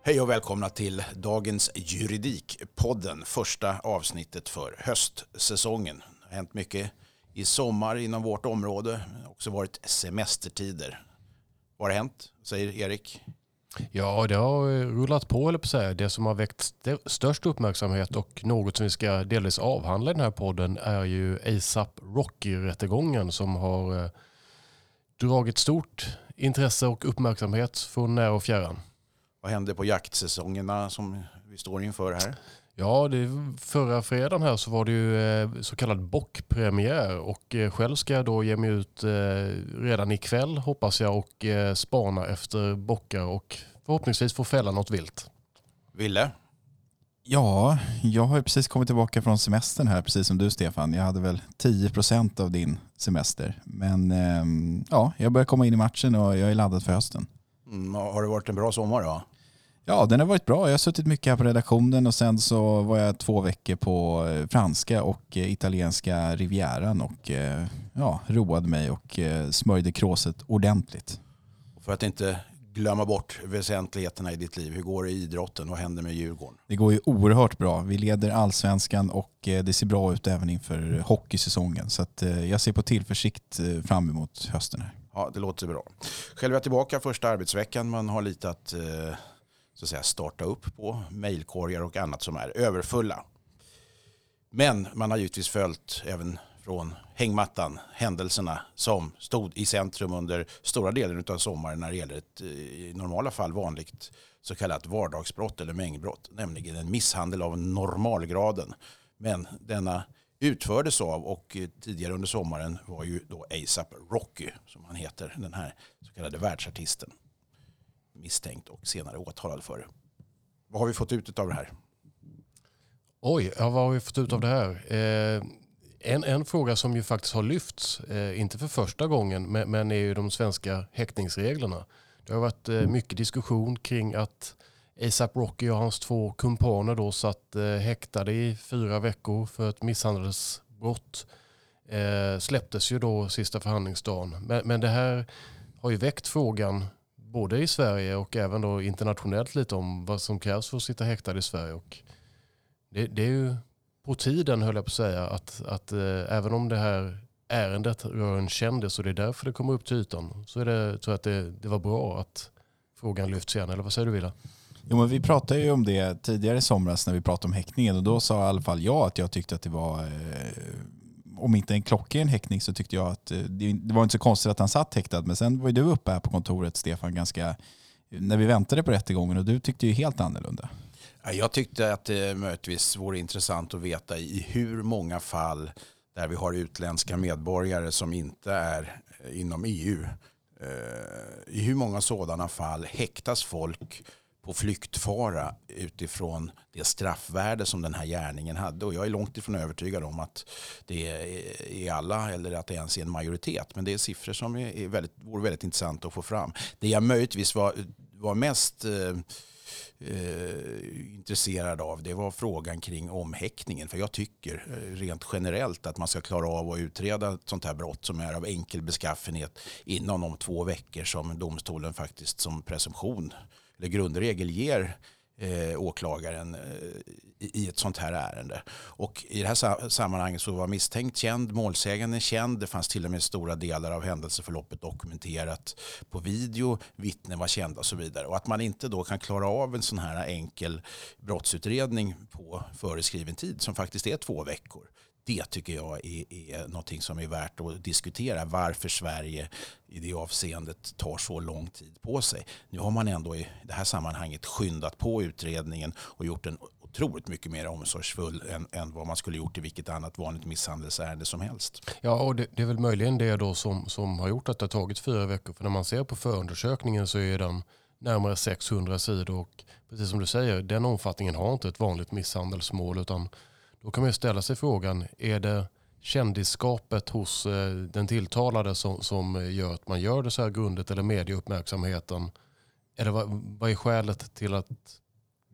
Hej och välkomna till dagens Juridikpodden, första avsnittet för höstsäsongen. Det har hänt mycket i sommar inom vårt område, det har också varit semestertider. Vad har hänt, säger Erik? Ja, det har rullat på, eller på att säga. Det som har väckt störst uppmärksamhet och något som vi ska delvis avhandla i den här podden är ju ASAP Rocky-rättegången som har dragit stort intresse och uppmärksamhet från nära och fjärran. Vad hände på jaktsäsongerna som vi står inför här? Ja, förra fredagen här så var det ju så kallad bockpremiär och själv ska jag då ge mig ut redan ikväll hoppas jag och spana efter bockar och förhoppningsvis få fälla något vilt. Ville? Ja, jag har ju precis kommit tillbaka från semestern här, precis som du Stefan. Jag hade väl 10% av din semester. Men ja, jag börjar komma in i matchen och jag är laddad för hösten. Har det varit en bra sommar då? Ja, den har varit bra. Jag har suttit mycket här på redaktionen och sen så var jag 2 veckor på franska och italienska rivieran och ja, roade mig och smörjde kråset ordentligt. För att inte glömma bort väsentligheterna i ditt liv. Hur går det i idrotten? Vad händer med Djurgården? Det går ju oerhört bra. Vi leder allsvenskan och det ser bra ut även inför hockeysäsongen. Så att jag ser på tillförsikt fram emot hösten här. Ja, det låter bra. Själv är jag tillbaka första arbetsveckan. Man har lite att så att säga, starta upp på mejlkorgar och annat som är överfulla. Men man har givetvis följt även från hängmattan händelserna som stod i centrum under stora delen av sommaren när det gäller ett i normala fall vanligt så kallat vardagsbrott eller mängdbrott, nämligen en misshandel av normalgraden. Men denna utfördes av och tidigare under sommaren var ju då ASAP Rocky som han heter, den här så kallade världsartisten, misstänkt och senare åtalad för det. Vad har vi fått ut av det här? Oj, ja, vad har vi fått ut av det här? En fråga som ju faktiskt har lyfts, inte för första gången, men är ju de svenska häktningsreglerna. Det har varit mycket diskussion kring att ASAP Rocky och hans 2 kumpaner då satt häktade i 4 veckor för ett misshandelsbrott. Släpptes ju då sista förhandlingsdagen. Men det här har ju väckt frågan både i Sverige och även då internationellt lite om vad som krävs för att sitta häktad i Sverige. Och det är ju på tiden, höll jag på att säga, att även om det här ärendet rör en kändis och det är därför det kommer upp till ytan, så tror jag att det var bra att frågan lyfts igen. Eller vad säger du, Villa? Jo, men vi pratade ju om det tidigare i somras när vi pratade om häktningen och då sa i alla fall jag att jag tyckte att det var, om inte en klockren häktning så tyckte jag att det var inte så konstigt att han satt häktad. Men sen var ju du uppe här på kontoret, Stefan, ganska när vi väntade på rättegången och du tyckte ju helt annorlunda. Jag tyckte att det möjligtvis vore intressant att veta i hur många fall där vi har utländska medborgare som inte är inom EU. I hur många sådana fall häktas folk på flyktfara utifrån det straffvärde som den här gärningen hade. Och jag är långt ifrån övertygad om att det är alla eller att det ens är en majoritet. Men det är siffror som vore väldigt intressant att få fram. Det jag möjligtvis var mest intresserad av, det var frågan kring omhäktningen. För jag tycker rent generellt att man ska klara av att utreda ett sånt här brott som är av enkel beskaffenhet inom de 2 veckor som domstolen faktiskt som presumtion eller grundregel ger åklagaren i ett sånt här ärende. Och i det här sammanhanget så var misstänkt känd, målsäganden känd, det fanns till och med stora delar av händelseförloppet dokumenterat på video, vittnen var kända och så vidare. Och att man inte då kan klara av en sån här enkel brottsutredning på föreskriven tid som faktiskt är 2 veckor. Det tycker jag är någonting som är värt att diskutera. Varför Sverige i det avseendet tar så lång tid på sig. Nu har man ändå i det här sammanhanget skyndat på utredningen och gjort den otroligt mycket mer omsorgsfull än vad man skulle gjort i vilket annat vanligt misshandelsärende som helst. Ja, och det är väl möjligen det då som har gjort att det har tagit 4 veckor. För när man ser på förundersökningen så är den närmare 600 sidor och precis som du säger, den omfattningen har inte ett vanligt misshandelsmål utan då kan man ju ställa sig frågan, är det kändisskapet hos den tilltalade som gör att man gör det så här grundligt eller medieuppmärksamheten? Eller vad är skälet till att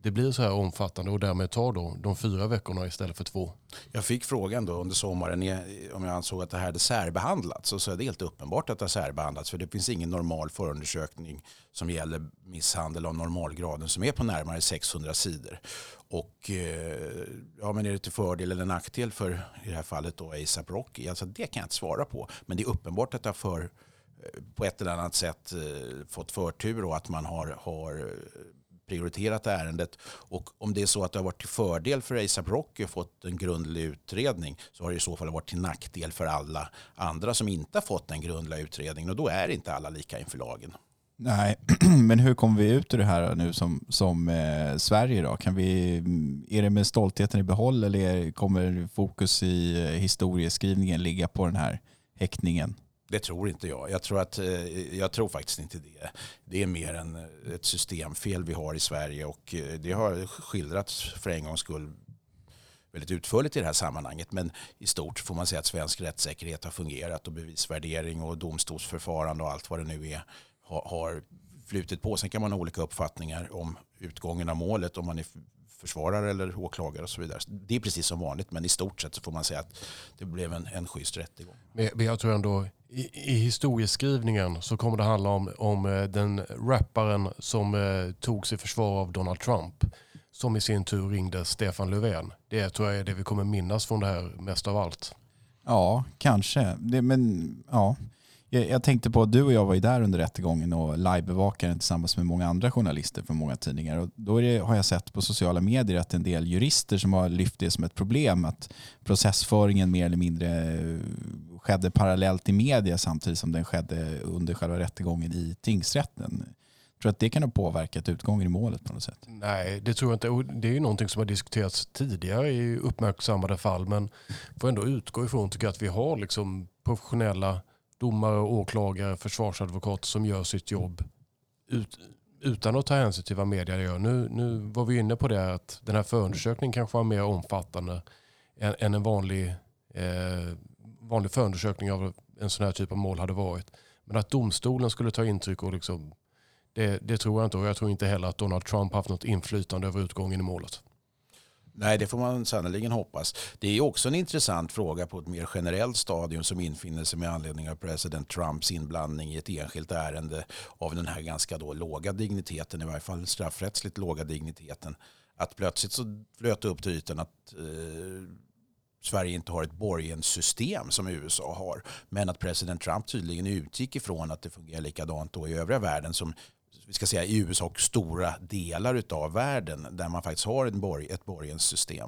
det blir så här omfattande och därmed tar då de 4 veckorna istället för 2? Jag fick frågan då under sommaren om jag ansåg att det här hade särbehandlats. Och så är det helt uppenbart att det har särbehandlats, för det finns ingen normal förundersökning som gäller misshandel av normalgraden som är på närmare 600 sidor. Och ja, men är det till fördel eller nackdel för i det här fallet då ASAP Rocky? Alltså det kan jag inte svara på. Men det är uppenbart att det har på ett eller annat sätt fått förtur och att man har prioriterat ärendet. Och om det är så att det har varit till fördel för ASAP Rocky och fått en grundlig utredning, så har det i så fall varit till nackdel för alla andra som inte har fått en grundlig utredning. Och då är inte alla lika inför lagen. Nej, men hur kommer vi ut ur det här nu som Sverige då? Är det med stoltheten i behåll, eller kommer fokus i historieskrivningen ligga på den här häktningen? Det tror inte jag. Jag tror faktiskt inte det. Det är mer än ett systemfel vi har i Sverige, och det har skildrats för en gångs skull väldigt utförligt i det här sammanhanget. Men i stort får man säga att svensk rättssäkerhet har fungerat, och bevisvärdering och domstolsförfarande och allt vad det nu är har flutit på. Sen kan man ha olika uppfattningar om utgången av målet, om man är försvarare eller åklagare och så vidare. Det är precis som vanligt, men i stort sett så får man säga att det blev en schysst rättegång. Men jag tror ändå i historieskrivningen så kommer det handla om den rapparen som tog sig försvar av Donald Trump, som i sin tur ringde Stefan Löfven. Det tror jag är det vi kommer minnas från det här mest av allt. Ja, kanske. Jag tänkte på att du och jag var ju där under rättegången och livebevakade den tillsammans med många andra journalister från många tidningar. Och då har jag sett på sociala medier att en del jurister som har lyft det som ett problem, att processföringen mer eller mindre skedde parallellt i media samtidigt som den skedde under själva rättegången i tingsrätten. Jag tror att det kan ha påverkat utgången i målet på något sätt. Nej, det tror jag inte. Det är ju någonting som har diskuterats tidigare i uppmärksammade fall, men får ändå utgå ifrån, tycker jag, att vi har liksom professionella domare, åklagare, försvarsadvokater som gör sitt jobb utan att ta hänsyn till vad media gör. Nu var vi inne på det, att den här förundersökningen kanske var mer omfattande än en vanlig förundersökning av en sån här typ av mål hade varit. Men att domstolen skulle ta intryck och liksom, det tror jag inte. Och jag tror inte heller att Donald Trump haft något inflytande över utgången i målet. Nej, det får man sannolikt hoppas. Det är också en intressant fråga på ett mer generellt stadium som infinner sig med anledning av president Trumps inblandning i ett enskilt ärende av den här ganska då låga digniteten, i varje fall straffrättsligt låga digniteten. Att plötsligt så flöt upp till ytan att Sverige inte har ett borgenssystem som USA har, men att president Trump tydligen utgick ifrån att det fungerar likadant då i övriga världen som, vi ska säga, i USA och stora delar av världen där man faktiskt har ett borgenssystem.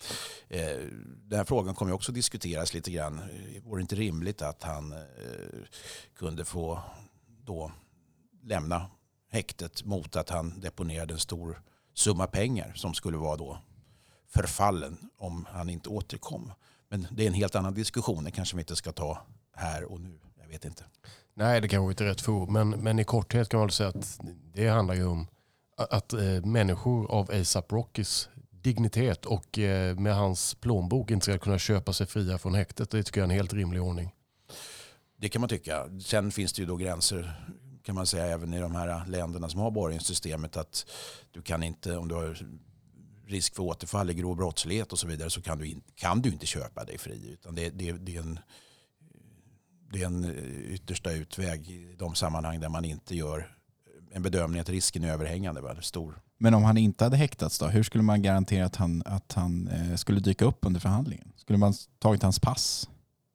Den här frågan kommer också diskuteras lite grann. Vore det inte rimligt att han kunde få då lämna häktet mot att han deponerade en stor summa pengar som skulle vara då förfallen om han inte återkom. Men det är en helt annan diskussion. Det kanske vi inte ska ta här och nu. Jag vet inte. Nej, det kanske inte är rätt för. Men i korthet kan man säga att det handlar ju om att människor av ASAP Rockys dignitet och med hans plånbok inte ska kunna köpa sig fria från häktet. Det tycker jag är en helt rimlig ordning. Det kan man tycka. Sen finns det ju då gränser, kan man säga, även i de här länderna som har borgenssystemet, att du kan inte, om du har risk för återfall i grov brottslighet och så vidare, så kan du inte köpa dig fri, utan det är en yttersta utväg i de sammanhang där man inte gör en bedömning att risken är överhängande, stor. Men om han inte hade häktats då, hur skulle man garantera att han skulle dyka upp under förhandlingen? Skulle man tagit hans pass?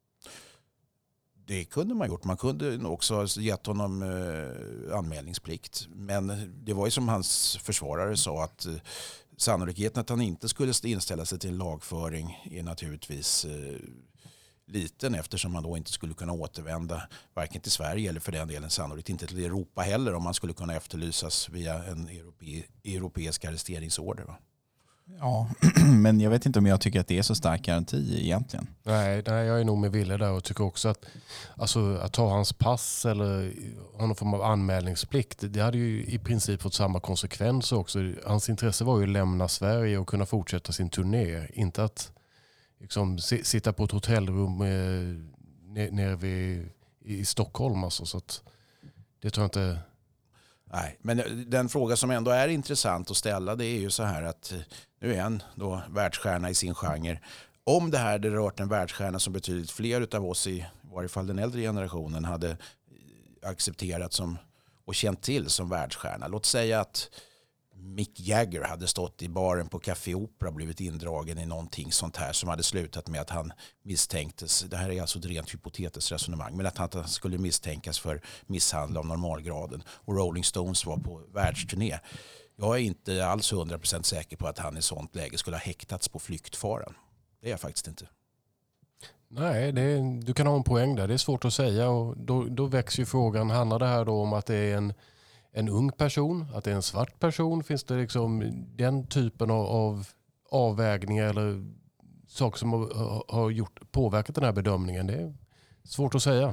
Det kunde man gjort. Man kunde också ha gett honom anmälningsplikt. Men det var ju som hans försvarare sa, att sannolikheten att han inte skulle inställa sig till en lagföring är naturligtvis liten, eftersom man då inte skulle kunna återvända varken till Sverige eller för den delen sannolikt inte till Europa heller, om man skulle kunna efterlysas via en europeisk arresteringsorder. Va? Ja, men jag vet inte om jag tycker att det är så stark garanti egentligen. Nej, jag är nog med Ville där och tycker också att, alltså, att ta hans pass eller ha någon form av anmälningsplikt, det hade ju i princip fått samma konsekvenser också. Hans intresse var ju att lämna Sverige och kunna fortsätta sin turné, inte att liksom sitta på ett hotellrum nere i Stockholm. Alltså, så att det tror jag inte. Nej, men den fråga som ändå är intressant att ställa, det är ju så här att nu är han då världsstjärna i sin genre. Om det här hade rört en världsstjärna som betydligt fler av oss i varje fall den äldre generationen hade accepterat som och känt till som världsstjärna. Låt säga att Mick Jagger hade stått i baren på Café Opera och blivit indragen i någonting sånt här som hade slutat med att han misstänktes, det här är alltså ett rent hypotetiskt resonemang, men att han skulle misstänkas för misshandel av normalgraden, och Rolling Stones var på världsturné. Jag är inte alls 100% säker på att han i sånt läge skulle ha häktats på flyktfaran. Det är jag faktiskt inte. Nej, du kan ha en poäng där. Det är svårt att säga, och då växer ju frågan, handlar det här då om att det är en ung person, att det är en svart person? Finns det liksom den typen av avvägningar eller saker som har påverkat den här bedömningen? Det är svårt att säga.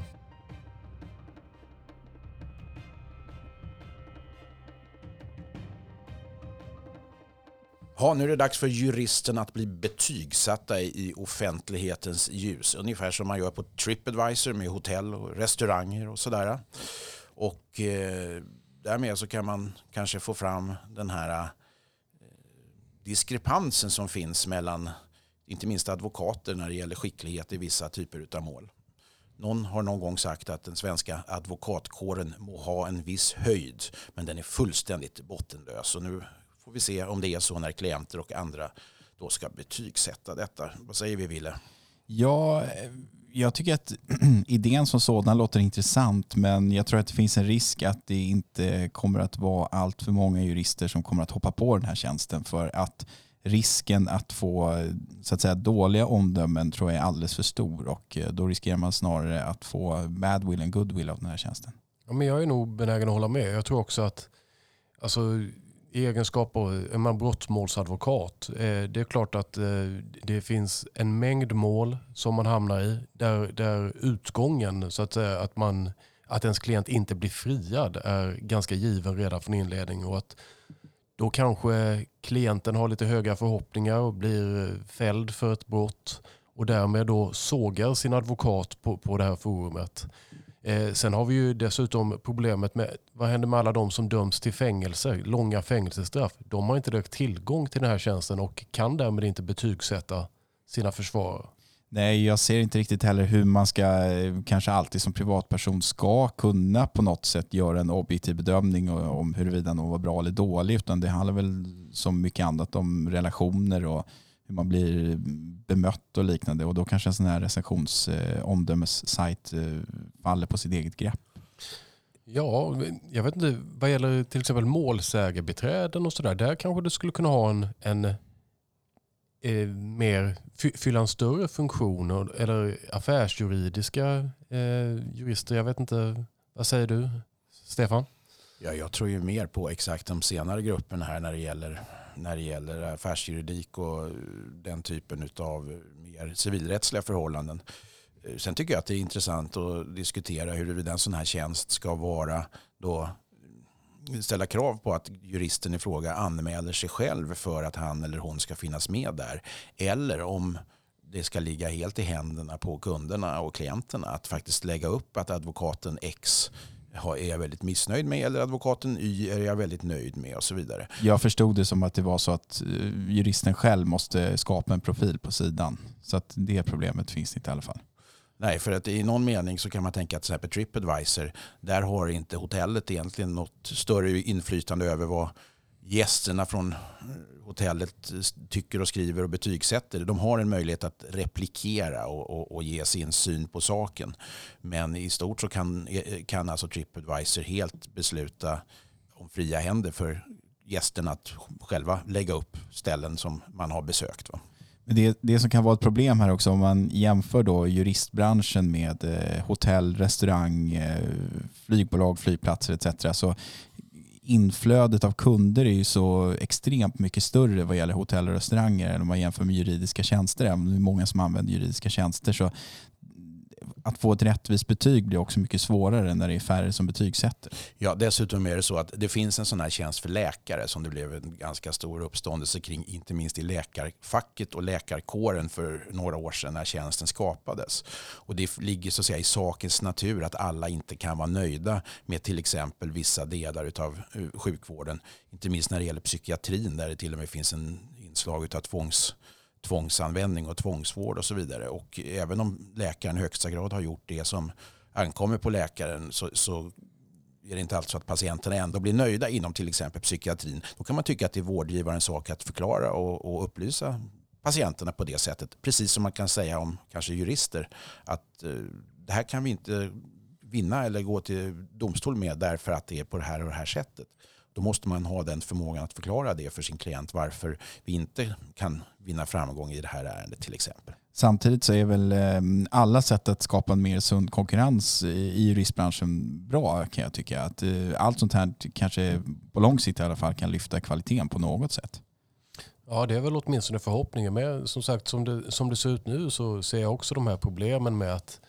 Ja, nu är det dags för juristen att bli betygsatta i offentlighetens ljus. Ungefär som man gör på TripAdvisor med hotell och restauranger och sådär. Och därmed så kan man kanske få fram den här diskrepansen som finns mellan inte minst advokater när det gäller skicklighet i vissa typer av mål. Någon har någon gång sagt att den svenska advokatkåren må ha en viss höjd, men den är fullständigt bottenlös. Och nu får vi se om det är så när klienter och andra då ska betygsätta detta. Vad säger vi, Ville? Ja, jag tycker att idén som sådan låter intressant, men jag tror att det finns en risk att det inte kommer att vara allt för många jurister som kommer att hoppa på den här tjänsten, för att risken att få så att säga dåliga omdömen tror jag är alldeles för stor, och då riskerar man snarare att få bad will and good will av den här tjänsten. Ja, men jag är nog benägen att hålla med. Jag tror också att i egenskap av brottmålsadvokat, det är klart att det finns en mängd mål som man hamnar i där utgången, så att säga, att ens klient inte blir friad, är ganska given redan från inledning, och att då kanske klienten har lite höga förhoppningar och blir fälld för ett brott och därmed då sågar sin advokat på det här forumet. Sen har vi ju dessutom problemet med vad händer med alla de som döms till fängelse, långa fängelsestraff. De har inte direkt tillgång till den här tjänsten och kan därmed inte betygsätta sina försvarare. Nej, jag ser inte riktigt heller hur man ska, kanske alltid som privatperson ska kunna på något sätt göra en objektiv bedömning om huruvida någon var bra eller dålig, utan det handlar väl som mycket annat om relationer och hur man blir bemött och liknande, och då kanske en sån här recensionsomdömessajt faller på sitt eget grepp. Ja, jag vet inte, vad gäller till exempel målsägarbiträden och sådär, där kanske det skulle kunna ha en mer fylla en större funktion, eller affärsjuridiska jurister. Jag vet inte, vad säger du, Stefan? Ja, jag tror ju mer på exakt de senare grupperna här när det gäller affärsjuridik och den typen av mer civilrättsliga förhållanden. Sen tycker jag att det är intressant att diskutera huruvida en sån här tjänst ska vara då ställa krav på att juristen i fråga anmäler sig själv för att han eller hon ska finnas med där, eller om det ska ligga helt i händerna på kunderna och klienterna att faktiskt lägga upp att advokaten X är jag väldigt missnöjd med, eller advokaten Y är jag väldigt nöjd med, och så vidare. Jag förstod det som att det var så att juristen själv måste skapa en profil på sidan, så att det problemet finns inte i alla fall. Nej, för att i någon mening så kan man tänka att så här på TripAdvisor, där har inte hotellet egentligen något större inflytande över vad gästerna från hotellet tycker och skriver och betygsätter. De har en möjlighet att replikera och ge sin syn på saken. Men i stort så kan alltså TripAdvisor helt besluta om fria händer för gästerna att själva lägga upp ställen som man har besökt, va? Det som kan vara ett problem här också, om man jämför då juristbranschen med hotell, restaurang, flygbolag, flygplatser etc. Så inflödet av kunder är ju så extremt mycket större vad gäller hotell och restauranger än om man jämför med juridiska tjänster. Även om det är många som använder juridiska tjänster, så att få ett rättvist betyg blir också mycket svårare när det är färre som betygsätter. Ja, dessutom är det så att det finns en sån här tjänst för läkare som det blev en ganska stor uppståndelse kring, inte minst i läkarfacket och läkarkåren för några år sedan när tjänsten skapades. Och det ligger så att säga i sakens natur att alla inte kan vara nöjda med till exempel vissa delar av sjukvården. Inte minst när det gäller psykiatrin där det till och med finns en inslag av tvångsanvändning och tvångsvård och så vidare. Och även om läkaren i högsta grad har gjort det som ankommer på läkaren så är det inte alltid så att patienterna ändå blir nöjda inom till exempel psykiatrin. Då kan man tycka att det är vårdgivarens sak att förklara och upplysa patienterna på det sättet. Precis som man kan säga om kanske jurister att det här kan vi inte vinna eller gå till domstol med därför att det är på det här och det här sättet. Då måste man ha den förmågan att förklara det för sin klient varför vi inte kan vinna framgång i det här ärendet till exempel. Samtidigt så är väl alla sätt att skapa en mer sund konkurrens i juristbranschen bra, kan jag tycka. Att allt sånt här kanske på lång sikt i alla fall kan lyfta kvaliteten på något sätt. Ja, det är väl åtminstone förhoppningen. Men som sagt, som det ser ut nu så ser jag också de här problemen med att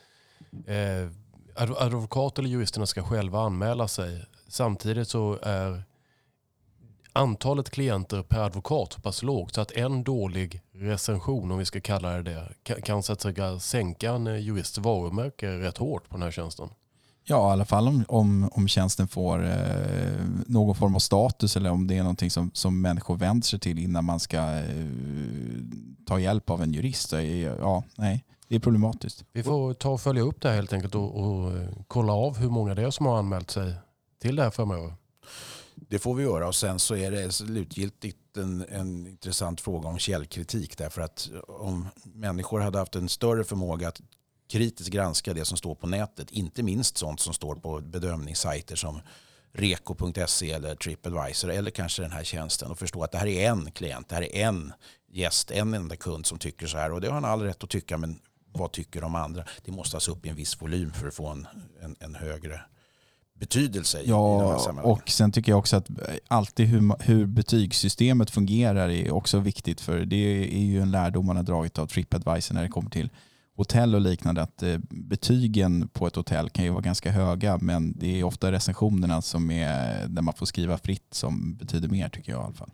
advokat eller juristerna ska själva anmäla sig. Samtidigt så är antalet klienter per advokat så pass lågt så att en dålig recension, om vi ska kalla det, kan så att säga sänka en jurists varumärke rätt hårt på den här tjänsten. Ja, i alla fall om tjänsten får någon form av status eller om det är någonting som människor vänder sig till innan man ska ta hjälp av en jurist. Ja, nej, det är problematiskt. Vi får ta och följa upp det här helt enkelt och kolla av hur många det är som har anmält sig till det här framöver. Det får vi göra och sen så är det slutgiltigt en intressant fråga om källkritik därför att om människor hade haft en större förmåga att kritiskt granska det som står på nätet, inte minst sånt som står på bedömningssajter som reko.se eller TripAdvisor eller kanske den här tjänsten och förstå att det här är en klient, det här är en gäst, en enda kund som tycker så här och det har han all rätt att tycka, men vad tycker de andra? Det måste tas upp i en viss volym för att få en högre betydelse i den här sammanhanget. Och sen tycker jag också att alltid hur betygssystemet fungerar är också viktigt, för det är ju en lärdom man har dragit av TripAdvisor när det kommer till hotell och liknande, att betygen på ett hotell kan ju vara ganska höga, men det är ofta recensionerna som är där man får skriva fritt som betyder mer, tycker jag i alla fall.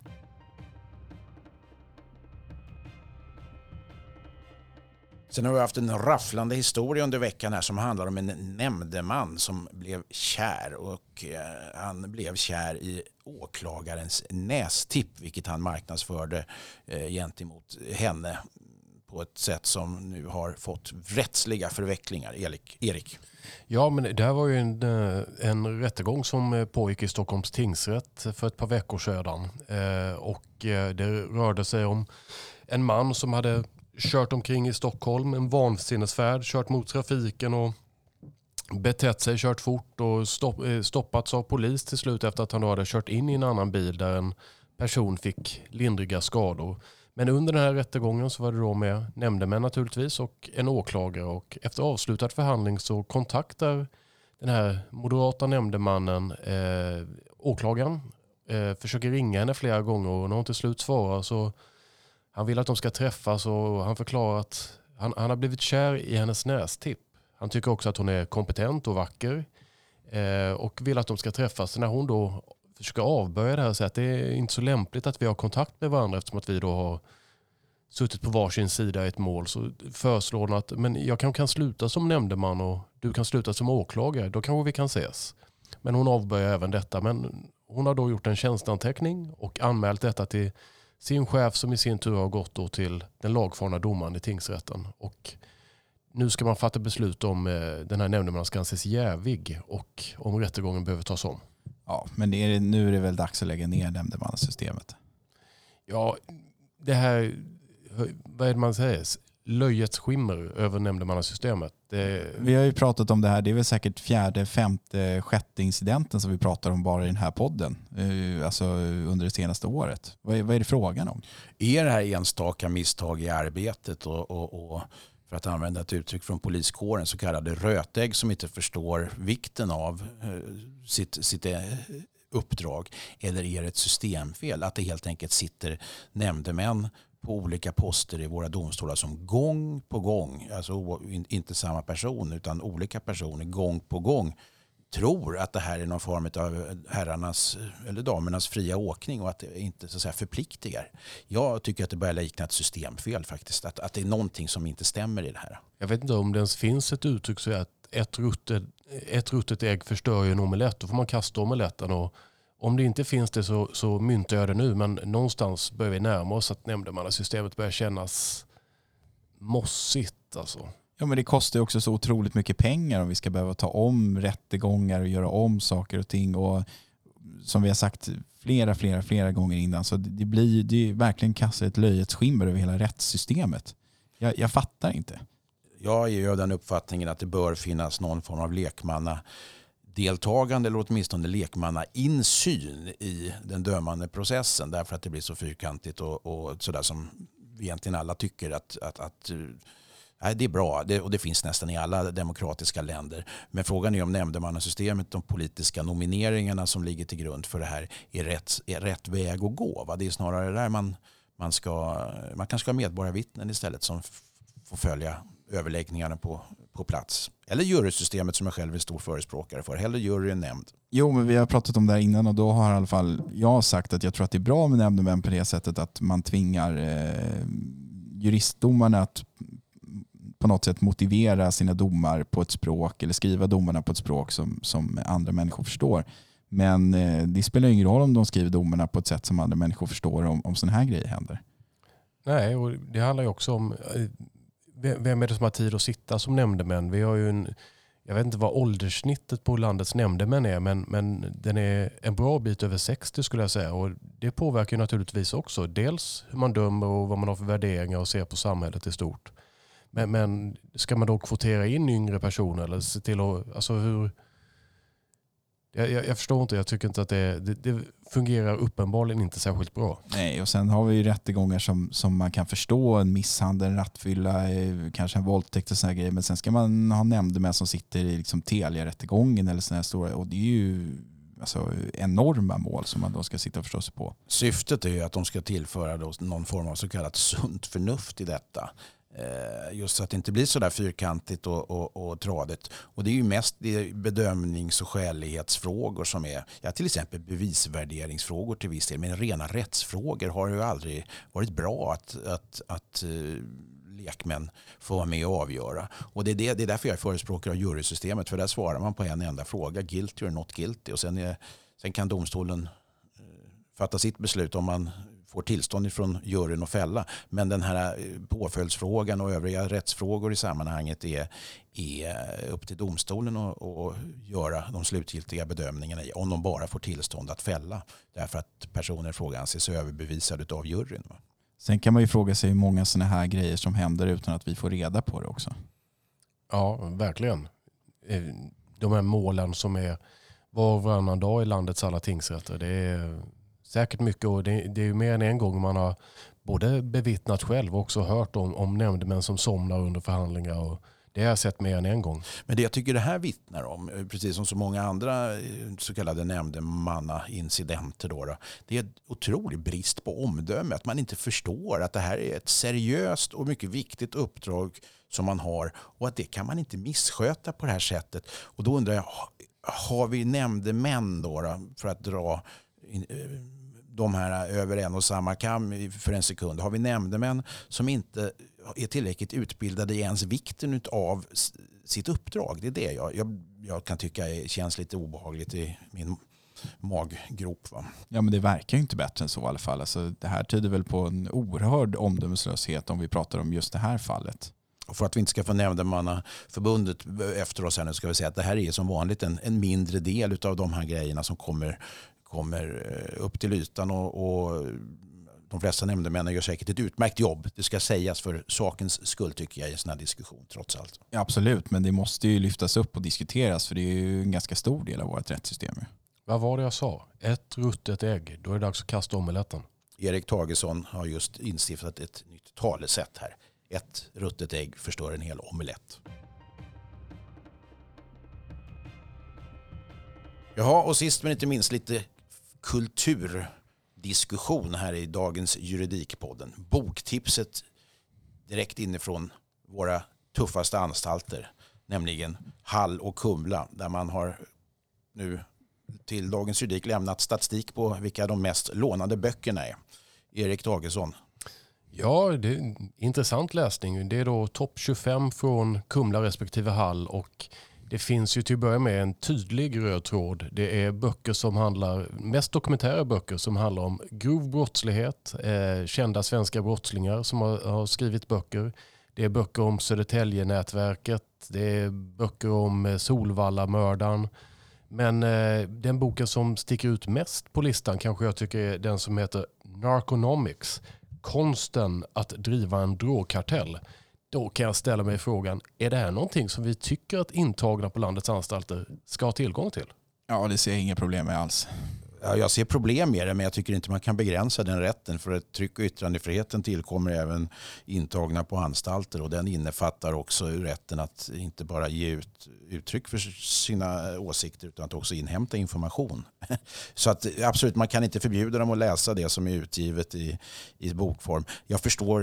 Sen har vi haft en rafflande historia under veckan här som handlar om en nämndeman som blev kär och han blev kär i åklagarens nästipp, vilket han marknadsförde gentemot henne på ett sätt som nu har fått rättsliga förvecklingar. Erik? Ja, men det här var ju en rättegång som pågick i Stockholms tingsrätt för ett par veckor sedan. Och det rörde sig om en man som hade kört omkring i Stockholm, en vansinnesfärd, kört mot trafiken och betett sig, kört fort och stoppats av polis till slut efter att han då hade kört in i en annan bil där en person fick lindriga skador. Men under den här rättegången så var det då med nämndemän naturligtvis och en åklagare, och efter avslutad förhandling så kontaktar den här moderata nämndemannen åklagaren, försöker ringa henne flera gånger och när hon till slut svarar så han vill att de ska träffas och han förklarar att han har blivit kär i hennes nästipp. Han tycker också att hon är kompetent och vacker och vill att de ska träffas. När hon då försöker avböja det här och säga att det är inte så lämpligt att vi har kontakt med varandra eftersom att vi då har suttit på varsin sida i ett mål, så föreslår hon att men jag kan sluta som nämndeman och du kan sluta som åklagare. Då kanske vi kan ses. Men hon avböjer även detta. Men hon har då gjort en tjänsteanteckning och anmält detta till sin chef som i sin tur har gått då till den lagfarna domaren i tingsrätten. Och nu ska man fatta beslut om den här nämndemannen ska anses jävig och om rättegången behöver tas om. Ja, men nu är det väl dags att lägga ner nämndemannasystemet. Ja, det här, vad är det man säger? Löjets skimmer över nämndemannasystemet. Vi har ju pratat om det här, det är väl säkert 4:e, 5:e, 6:e incidenten som vi pratar om bara i den här podden. Alltså under det senaste året. Vad är det frågan om? Är det här enstaka misstag i arbetet och för att använda ett uttryck från poliskåren, så kallade rötägg som inte förstår vikten av sitt uppdrag, eller är det ett systemfel? Att det helt enkelt sitter nämndemän på olika poster i våra domstolar som gång på gång, alltså inte samma person utan olika personer gång på gång tror att det här är någon form av herrarnas eller damernas fria åkning och att det inte så att säga förpliktigar. Jag tycker att det börjar likna ett systemfel faktiskt. Att det är någonting som inte stämmer i det här. Jag vet inte om det ens finns ett uttryck så att ett ruttet ägg förstör ju en omelett. Då får man kasta omeletten. Och om det inte finns det så myntar jag det nu. Men någonstans börjar vi närma oss att nämndemannasystemet börjar kännas mossigt alltså. Ja, men det kostar ju också så otroligt mycket pengar om vi ska behöva ta om rättegångar och göra om saker och ting. Och som vi har sagt flera gånger innan, så det är verkligen kastar ett löjets skimmer över hela rättssystemet. Jag fattar inte. Jag är ju den uppfattningen att det bör finnas någon form av lekmannadeltagande eller åtminstone lekmannainsyn i den dömande processen, därför att det blir så fyrkantigt och sådär som vi egentligen alla tycker att nej, det är bra och det finns nästan i alla demokratiska länder. Men frågan är om nämndemannasystemet, de politiska nomineringarna som ligger till grund för det här är rätt väg att gå. Va? Det är snarare där man kanske ska ha medborgarvittnen istället som får följa överläggningarna på plats. Eller jurysystemet som jag själv är stor förespråkare för. Hellre jury än nämnd. Jo, men vi har pratat om det här innan och då har i alla fall jag sagt att jag tror att det är bra med nämndemän på det sättet att man tvingar juristdomarna att på något sätt motivera sina domar på ett språk eller skriva domarna på ett språk som andra människor förstår. Men det spelar ingen roll om de skriver domarna på ett sätt som andra människor förstår om sådana här grejer händer. Nej, och det handlar ju också om vem är det som har tid att sitta som nämndemän. Vi har ju jag vet inte vad ålderssnittet på landets nämndemän är, men den är en bra bit över 60 skulle jag säga. Och det påverkar ju naturligtvis också. Dels hur man dömer och vad man har för värderingar och ser på samhället i stort. Men ska man då kvotera in yngre personer eller se till att, alltså hur... Jag förstår inte, jag tycker inte att det fungerar uppenbarligen inte särskilt bra. Nej, och sen har vi ju rättegångar som man kan förstå, en misshandel, en rattfylla, kanske en våldtäkt och sådana grejer. Men sen ska man ha nämndemän som sitter i liksom Telia-rättegången eller sådana här stora, och det är ju alltså enorma mål som man då ska sitta och förstå sig på. Syftet är ju att de ska tillföra då någon form av så kallat sunt förnuft i detta. Just så att det inte blir så där fyrkantigt och tradigt. Och det är ju mest bedömnings- och skälighetsfrågor som är, ja, till exempel bevisvärderingsfrågor till viss del, men rena rättsfrågor har ju aldrig varit bra att lekmän får vara med och avgöra. Och det är därför jag förespråkar av jurysystemet, för där svarar man på en enda fråga, guilty or not guilty, och sen kan domstolen fatta sitt beslut om man får tillstånd från juryn att fälla. Men den här påföljdsfrågan och övriga rättsfrågor i sammanhanget är upp till domstolen att göra de slutgiltiga bedömningarna om de bara får tillstånd att fälla. Därför att personer i frågan anses överbevisade av juryn. Sen kan man ju fråga sig hur många sådana här grejer som händer utan att vi får reda på det också. Ja, verkligen. De här målen som är var och varannan dag i landets alla tingsrätter, det är säkert mycket, och det är ju mer än en gång man har både bevittnat själv och också hört om nämndemän som somnar under förhandlingar, och det har jag sett mer än en gång. Men det jag tycker det här vittnar om, precis som så många andra så kallade nämndemannaincidenter då, det är en otrolig brist på omdöme, att man inte förstår att det här är ett seriöst och mycket viktigt uppdrag som man har, och att det kan man inte missköta på det här sättet. Och då undrar jag, har vi nämndemän då för att dra de här över en och samma kam för en sekund? Har vi nämndemän som inte är tillräckligt utbildade i ens vikten av sitt uppdrag? Det är det jag kan tycka känns lite obehagligt i min maggrop. Va? Ja, men det verkar ju inte bättre än så i alla fall. Alltså, det här tyder väl på en oerhörd omdömeslöshet om vi pratar om just det här fallet. Och för att vi inte ska få nämndemannaförbundet efter oss här nu, ska vi säga att det här är som vanligt en mindre del av de här grejerna som kommer upp till ytan, och de flesta nämndemännen gör säkert ett utmärkt jobb. Det ska sägas för sakens skull, tycker jag, i en sån här diskussion trots allt. Ja, absolut, men det måste ju lyftas upp och diskuteras, för det är ju en ganska stor del av vårt rättssystem. Vad var det jag sa? Ett ruttet ägg, då är det dags att kasta omeletten. Erik Tagesson har just instiftat ett nytt talesätt här. Ett ruttet ägg förstör en hel omelett. Jaha, och sist men inte minst lite kultur. diskussion här i dagens Juridikpodden. Boktipset direkt inifrån våra tuffaste anstalter, nämligen Hall och Kumla, där man har nu till dagens Juridik lämnat statistik på vilka de mest lånade böckerna är. Erik Dagesson. Ja, det är en intressant läsning. Det är då topp 25 från Kumla respektive Hall, och det finns ju till att börja med en tydlig röd tråd. Det är böcker som handlar, mest dokumentära böcker som handlar om grov brottslighet, kända svenska brottslingar som har skrivit böcker. Det är böcker om Södertälje-nätverket, det är böcker om Solvalla-mördaren. Men den boken som sticker ut mest på listan kanske jag tycker är den som heter Narconomics. Konsten att driva en drogkartell. Då kan jag ställa mig frågan, är det här någonting som vi tycker att intagna på landets anstalter ska ha tillgång till? Ja, det ser jag inga problem med alls. Ja, jag ser problem med det, men jag tycker inte man kan begränsa den rätten, för att tryck- och yttrandefriheten tillkommer även intagna på anstalter, och den innefattar också rätten att inte bara ge uttryck för sina åsikter utan att också inhämta information. Så att absolut, man kan inte förbjuda dem att läsa det som är utgivet i bokform. Jag förstår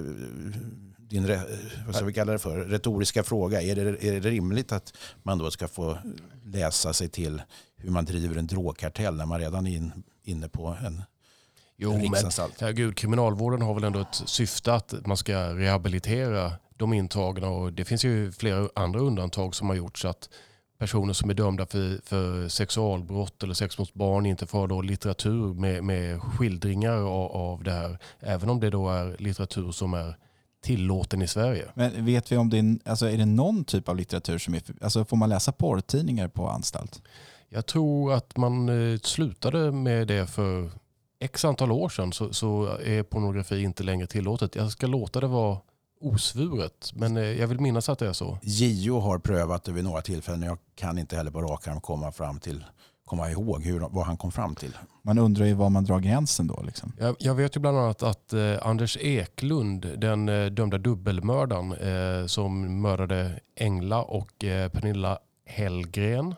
din vad ska vi kalla det för, retoriska fråga. Är det rimligt att man då ska få läsa sig till hur man driver en drogkartell när man redan är inne på en riksanstalt? Men kriminalvården har väl ändå ett syfte att man ska rehabilitera de intagna, och det finns ju flera andra undantag som har gjorts, att personer som är dömda för sexualbrott eller sex mot barn inte får då litteratur med skildringar av det här, även om det då är litteratur som är tillåten i Sverige. Men vet vi om det är det någon typ av litteratur som är, alltså får man läsa porrtidningar på anstalt? Jag tror att man slutade med det för x antal år sedan, så är pornografi inte längre tillåtet. Jag ska låta det vara osvuret, men jag vill minnas att det är så. JO har prövat det vid några tillfällen. Jag kan inte heller på rak arm komma ihåg vad han kom fram till. Man undrar ju var man drar gränsen då. Liksom. Jag vet ju bland annat att Anders Eklund, den dömda dubbelmördaren som mördade Engla och Pernilla Hellgren,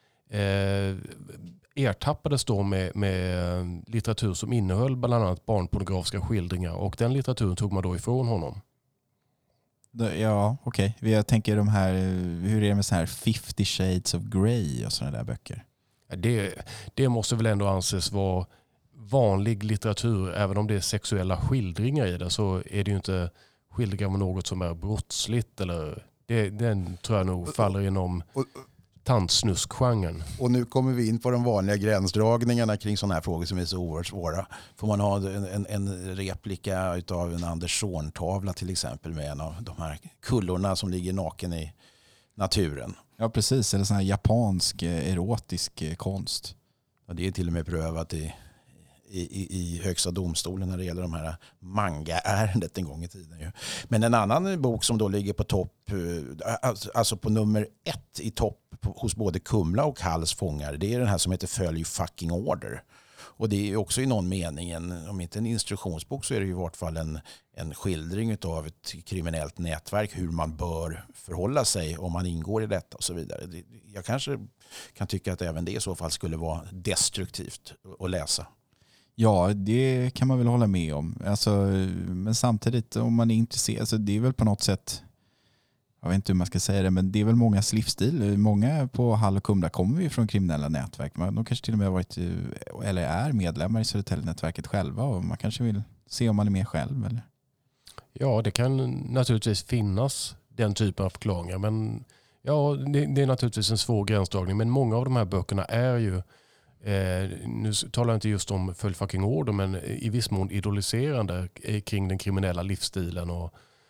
ertappades då med litteratur som innehöll bland annat barnpornografiska skildringar, och den litteraturen tog man då ifrån honom. Ja, okej. Jag tänker de här, hur är det med så här 50 Shades of Grey och sådana där böcker? Det måste väl ändå anses vara vanlig litteratur. Även om det är sexuella skildringar i det, så är det ju inte skildringar av något som är brottsligt. Eller den tror jag nog faller inom tantsnuskgenren. Och nu kommer vi in på de vanliga gränsdragningarna kring sådana här frågor som är så oerhört svåra. Får man ha en replika av en Anders Zorn-tavla till exempel, med en av de här kullorna som ligger naken i naturen? Ja, precis. Eller sån här japansk erotisk konst. Ja, det är till och med prövat i högsta domstolen när det gäller de här manga-ärendet en gång i tiden. Ju. Men en annan bok som då ligger på topp, alltså på nummer 1 i topp hos både Kumla och Halls fångar, det är den här som heter Följ fucking order. Och det är också i någon mening, om inte en instruktionsbok, så är det i vart fall en skildring av ett kriminellt nätverk, hur man bör förhålla sig om man ingår i detta och så vidare. Jag kanske kan tycka att även det i så fall skulle vara destruktivt att läsa. Ja, det kan man väl hålla med om. Alltså, men samtidigt, om man är intresserad, alltså, det är väl på något sätt, jag vet inte hur man ska säga det, men det är väl mångas livsstil. Många på Hall och Kumla kommer ju från kriminella nätverk. De kanske till och med har varit, eller är medlemmar i Södertälje-nätverket själva, och man kanske vill se om man är med själv. Eller? Ja, det kan naturligtvis finnas den typen av förklaringar, men ja, det är naturligtvis en svår gränsdragning. Men många av de här böckerna är ju, nu talar jag inte just om Följ fucking order, men i viss mån idoliserande kring den kriminella livsstilen, och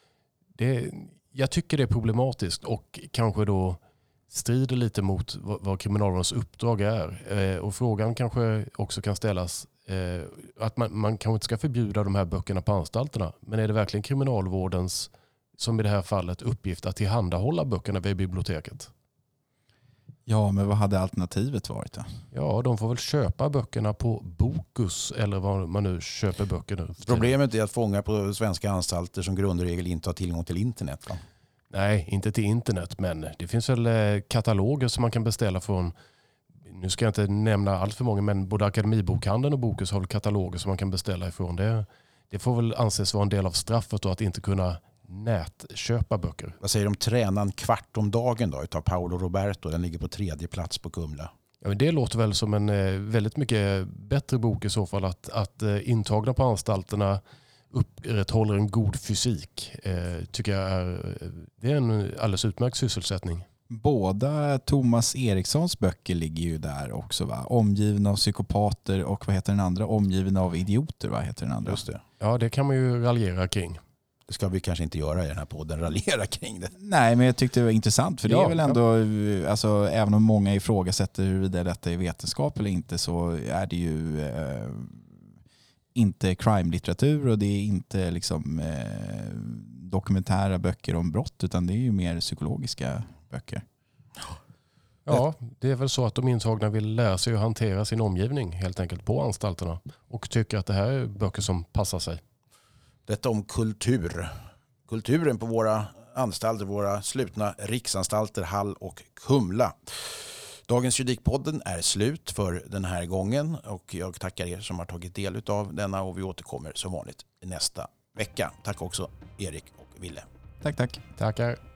jag tycker det är problematiskt och kanske då strider lite mot vad kriminalvårdens uppdrag är. Och frågan kanske också kan ställas att man kanske inte ska förbjuda de här böckerna på anstalterna, men är det verkligen kriminalvårdens, som i det här fallet, uppgift att tillhandahålla böckerna vid biblioteket? Ja, men vad hade alternativet varit då? Ja, de får väl köpa böckerna på Bokus eller vad man nu köper böcker nu. Problemet är att fångar på svenska anstalter som grundregel inte har tillgång till internet, va? Nej, inte till internet, men det finns väl kataloger som man kan beställa från nu ska jag inte nämna allt för många, men både Akademibokhandeln och Bokus har väl kataloger som man kan beställa ifrån. Det får väl anses vara en del av straffet då, att inte kunna nätköpa böcker. Vad säger de om Träna en kvart om dagen då, utav Paolo Roberto? Den ligger på 3:e plats på Kumla. Ja, men det låter väl som en väldigt mycket bättre bok i så fall, att intagna på anstalterna upprätthåller en god fysik. Tycker jag det är en alldeles utmärkt sysselsättning. Båda Thomas Erikssons böcker ligger ju där också, va? Omgivna av psykopater och vad heter den andra? Omgivna av idioter, vad heter den andra? Just det. Ja, det kan man ju raljera kring. Det ska vi kanske inte göra i den här podden, raljera kring det. Nej, men jag tyckte det var intressant, för det är väl ändå, alltså, även om många ifrågasätter huruvida detta är vetenskap eller inte, så är det ju inte crime-litteratur och det är inte liksom dokumentära böcker om brott, utan det är ju mer psykologiska böcker. Ja, det är väl så att de intagna vill lära sig att hantera sin omgivning helt enkelt på anstalterna och tycker att det här är böcker som passar sig. Detta om kultur. Kulturen på våra anstalter, våra slutna riksanstalter Hall och Kumla. Dagens Juridikpodden är slut för den här gången och jag tackar er som har tagit del av denna och vi återkommer som vanligt nästa vecka. Tack också Erik och Ville. Tack. Tackar.